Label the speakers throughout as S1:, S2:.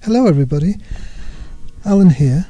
S1: Hello everybody, Alan here,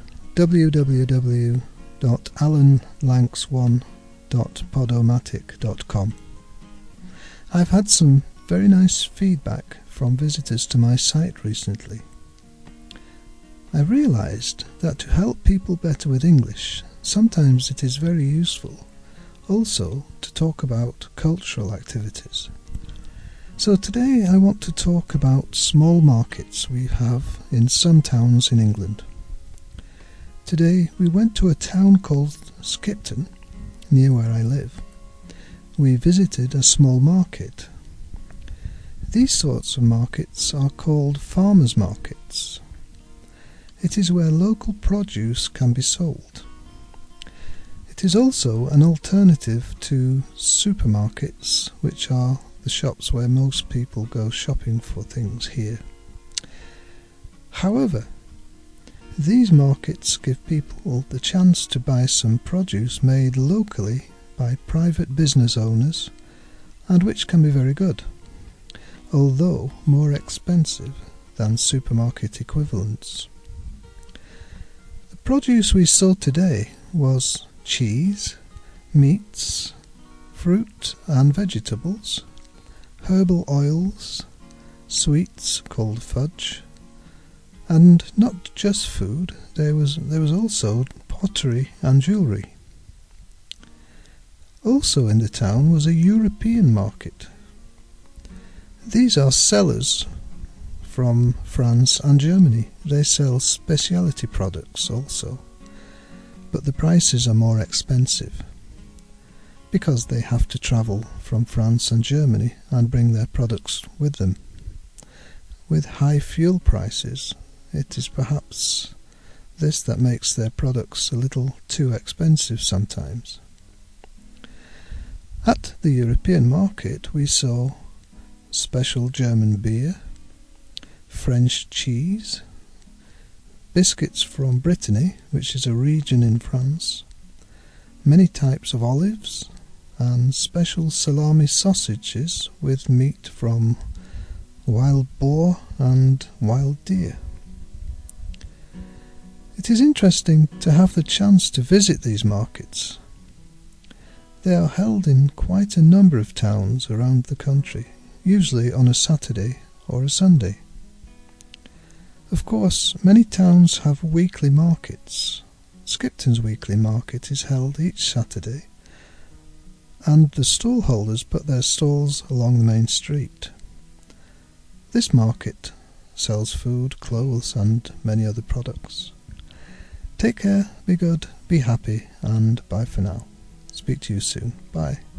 S1: www.alanlanks1.podomatic.com. I've had some very nice feedback from visitors to my site recently. I've realised that to help people better with English, sometimes it is very useful also to talk about cultural activities. So today I want to talk about small markets we have in some towns in England. Today we went to a town called Skipton, near where I live. We visited a small market. These sorts of markets are called farmers' markets. It is where local produce can be sold. It is also an alternative to supermarkets, which are the shops where most people go shopping for things here. However, these markets give people the chance to buy some produce made locally by private business owners, and which can be very good, although more expensive than supermarket equivalents. The produce we saw today was cheese, meats, fruit and vegetables, herbal oils, sweets called fudge, and not just food, there was also pottery and jewellery. Also in the town was a European market. These are sellers from France and Germany. They sell specialty products also, but the prices are more expensive, because they have to travel from France and Germany and bring their products with them. With high fuel prices, it is perhaps this that makes their products a little too expensive sometimes. At the European market we saw special German beer, French cheese, biscuits from Brittany, which is a region in France, many types of olives, and special salami sausages with meat from wild boar and wild deer. It is interesting to have the chance to visit these markets. They are held in quite a number of towns around the country, usually on a Saturday or a Sunday. Of course, many towns have weekly markets. Skipton's weekly market is held each Saturday, and the stallholders put their stalls along the main street. This market sells food, clothes and many other products. Take care, be good, be happy, and bye for now. Speak to you soon. Bye.